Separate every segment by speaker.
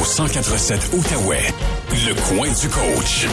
Speaker 1: 1047 Outaouais, le coin du coach.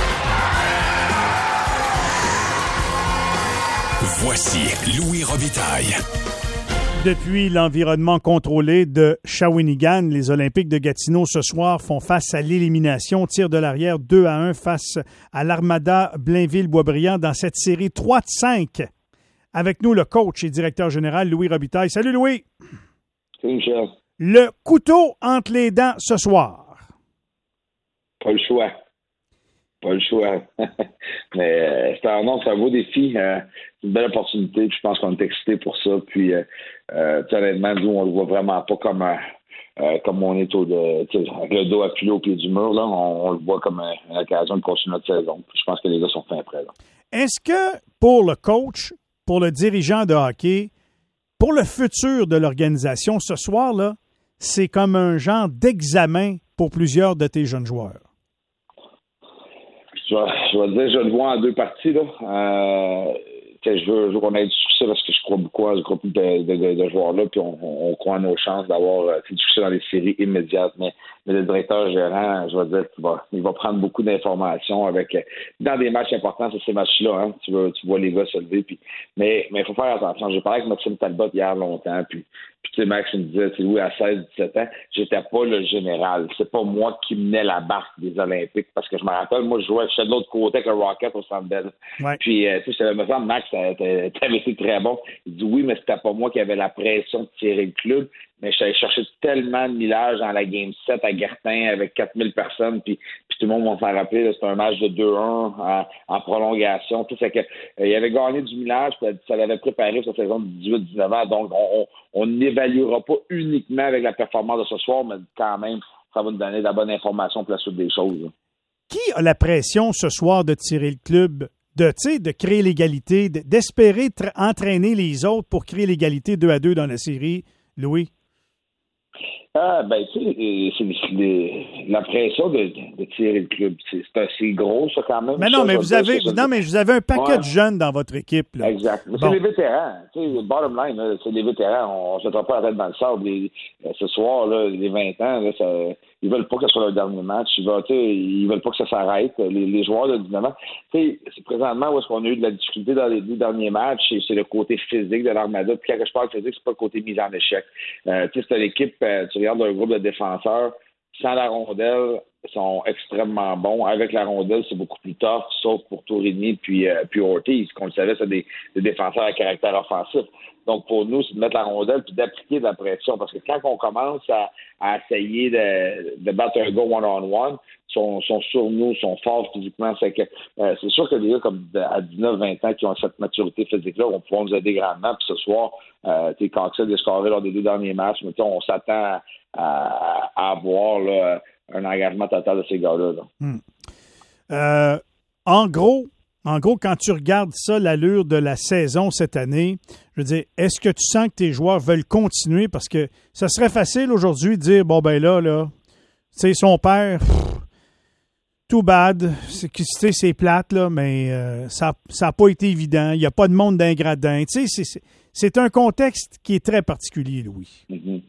Speaker 1: Voici Louis Robitaille.
Speaker 2: Depuis l'environnement contrôlé de Shawinigan, les Olympiques de Gatineau ce soir font face à l'élimination. Tir de l'arrière 2-1 face à l'Armada Blainville-Boisbriand dans cette série 3-5. Avec nous, le coach et directeur général Louis Robitaille. Salut Louis!
Speaker 3: Salut Michel.
Speaker 2: Le couteau entre les dents ce soir.
Speaker 3: Pas le choix. Pas le choix. Mais c'est un beau défi. C'est une belle opportunité. Puis je pense qu'on est excités pour ça. Puis honnêtement, nous, on le voit vraiment pas comme on est avec le dos appuyé au pied du mur. Là, on le voit comme une occasion de continuer notre saison. Puis je pense que les gars sont fin prêts. Là.
Speaker 2: Est-ce que pour le coach, pour le dirigeant de hockey, pour le futur de l'organisation, ce soir-là, c'est comme un genre d'examen pour plusieurs de tes jeunes joueurs?
Speaker 3: Je vais te dire, je le vois en deux parties. Là. Je veux qu'on ait du succès parce que je crois beaucoup à ce groupe de joueurs-là, puis on croit à nos chances d'avoir du succès dans les séries immédiates. Mais le directeur gérant, je vais dire qu'il va prendre beaucoup d'informations avec dans des matchs importants, c'est ces matchs-là. Hein, tu vois les gars se lever. Mais il faut faire attention. J'ai parlé avec Maxime Talbot hier longtemps, puis tu sais, Max me disait, oui, à 16-17 ans, j'étais pas le général. C'est pas moi qui menais la barque des Olympiques. Parce que je me rappelle, moi, j'étais de l'autre côté avec le Rocket au Centre Bell.
Speaker 2: Ouais.
Speaker 3: Puis, tu sais, me semble, Max, t'avais été très bon. Il dit oui, mais c'était pas moi qui avait la pression de tirer le club. Mais j'allais chercher tellement de millage dans la Game 7 à Gartin avec 4000 personnes. Puis tout le monde va s'en rappeler, là, c'était un match de 2-1 en prolongation. Tout fait que il avait gagné du millage, puis ça l'avait préparé pour sa saison de 18-19 ans. Donc, on n'évaluera pas uniquement avec la performance de ce soir, mais quand même, ça va nous donner de la bonne information pour la suite des choses. Là.
Speaker 2: Qui a la pression ce soir de tirer le club, de créer l'égalité, d'espérer entraîner les autres pour créer l'égalité 2-2 dans la série, Louis?
Speaker 3: Tu sais, la pression de tirer le club, c'est assez gros, ça, quand même.
Speaker 2: Mais vous avez un paquet de jeunes dans votre équipe. Là.
Speaker 3: Exact. Mais c'est les vétérans. Tu sais, bottom line, là, c'est les vétérans. On ne se mettra pas la tête dans le sable. Ce soir, là, les 20 ans, là, ils veulent pas que ce soit leur dernier match. Ils veulent pas que ça s'arrête. Les joueurs de 19 ans, tu sais, c'est présentement où est-ce qu'on a eu de la difficulté dans les 2 derniers matchs, c'est le côté physique de l'Armada. Puis quand je parle de physique, c'est pas le côté mise en échec. Tu sais, c'est l'équipe, tu regardes un groupe de défenseurs, sans la rondelle, sont extrêmement bons. Avec la rondelle, c'est beaucoup plus tough, sauf pour Tourigny puis Ortiz. Comme le savait, c'est des défenseurs à caractère offensif. Donc, pour nous, c'est de mettre la rondelle puis d'appliquer de la pression. Parce que quand on commence à essayer de battre un gars one-on-one, sont sur nous, sont forts physiquement. C'est sûr que des gars comme à 19-20 ans qui ont cette maturité physique-là vont pouvoir nous aider grandement. Puis ce soir, Coxel a scoré lors des 2 derniers matchs. Mais on s'attend à avoir là, un engagement total de ces gars-là. Là.
Speaker 2: En gros, quand tu regardes ça, l'allure de la saison cette année, je veux dire, est-ce que tu sens que tes joueurs veulent continuer? Parce que ça serait facile aujourd'hui de dire, bon, ben là, tu sais, son père, too bad, c'est plate, là, mais ça n'a pas été évident. Il n'y a pas de monde d'ingradin. Tu sais, c'est un contexte qui est très particulier, Louis.
Speaker 3: Mm-hmm.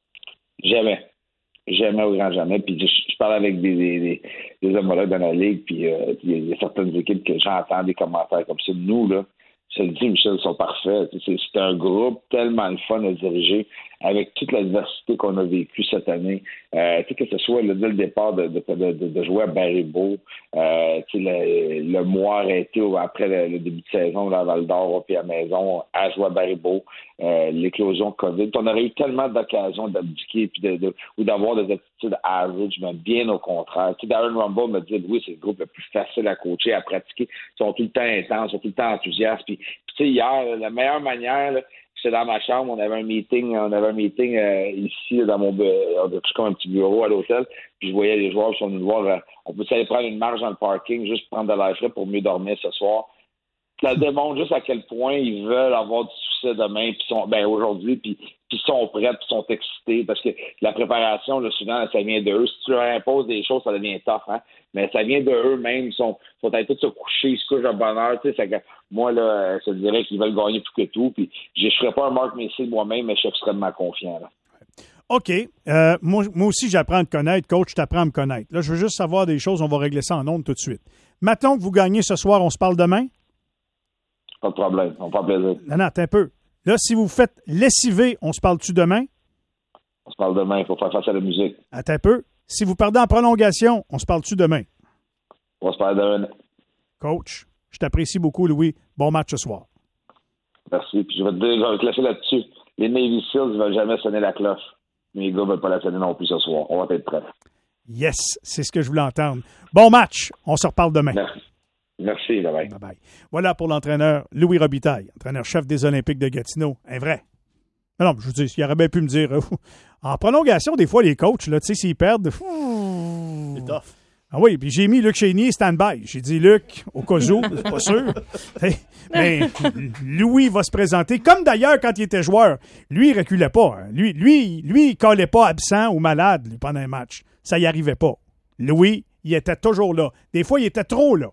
Speaker 3: Jamais au grand jamais. Puis je parle avec des homologues dans la Ligue, puis il y a certaines équipes que j'entends des commentaires comme ça. Nous, là, je le dis, Michel, ils sont parfaits. C'est un groupe tellement le fun à diriger avec toute l'adversité qu'on a vécue cette année. Que ce soit dès le départ de jouer à Barry-Beau, le mois arrêté après le début de saison à Val-d'Or puis à la maison à jouer à Barry-Beau, l'éclosion COVID. On aurait eu tellement d'occasions d'abdiquer ou d'avoir des attitudes average, mais bien au contraire. Darren Rumble me dit oui, c'est le groupe le plus facile à coacher, à pratiquer. Ils sont tout le temps intenses, ils sont tout le temps enthousiastes. Puis hier, la meilleure manière, là, j'étais dans ma chambre, on avait un meeting ici dans mon comme un petit bureau à l'hôtel, puis je voyais les joueurs qui sont venus nous voir. On peut aller prendre une marche dans le parking, juste prendre de l'air frais pour mieux dormir ce soir. Ça démontre juste à quel point ils veulent avoir du succès demain, puis aujourd'hui, puis ils sont prêts, puis ils sont excités, parce que la préparation, là, souvent, ça vient d'eux. Si tu leur imposes des choses, ça devient tough, hein? Mais ça vient d'eux-mêmes, ils sont à tous se coucher, ils se couchent de bonne heure, tu sais, moi, là, je dirais qu'ils veulent gagner plus que tout, puis je ne ferai pas un Mark Messier moi-même, mais je suis extrêmement confiant, là.
Speaker 2: OK. Moi aussi, j'apprends à te connaître. Coach, je t'apprends à me connaître. Là, je veux juste savoir des choses. On va régler ça en ondes tout de suite. Mettons que vous gagnez ce soir, on se parle demain?
Speaker 3: Pas de problème. On prend plaisir.
Speaker 2: Non, attends un peu. Là, si vous faites lessiver, on se parle-tu demain?
Speaker 3: On se parle demain. Il faut faire face à la musique.
Speaker 2: Attends un peu. Si vous perdez en prolongation, on se parle-tu demain?
Speaker 3: On se parle demain.
Speaker 2: Coach, je t'apprécie beaucoup, Louis. Bon match ce soir.
Speaker 3: Merci. Puis je vais te laisser là-dessus. Les Navy Seals ne veulent jamais sonner la cloche. Mais les gars ne veulent pas la sonner non plus ce soir. On va être prêts.
Speaker 2: Yes, c'est ce que je voulais entendre. Bon match. On se reparle demain.
Speaker 3: Merci. Bye-bye.
Speaker 2: Bye-bye. Voilà pour l'entraîneur Louis Robitaille, entraîneur-chef des Olympiques de Gatineau. Un vrai. Non, je vous dis, il aurait bien pu me dire, en prolongation, des fois, les coachs, là, tu sais, s'ils perdent,
Speaker 4: C'est tough.
Speaker 2: Ah oui, puis j'ai mis Luc Chénier stand-by. J'ai dit, Luc, au cas où, c'est pas sûr. Mais Louis va se présenter, comme d'ailleurs quand il était joueur. Lui, il reculait pas. Hein. Lui, il collait pas absent ou malade pendant un match. Ça y arrivait pas. Louis, il était toujours là. Des fois, il était trop là.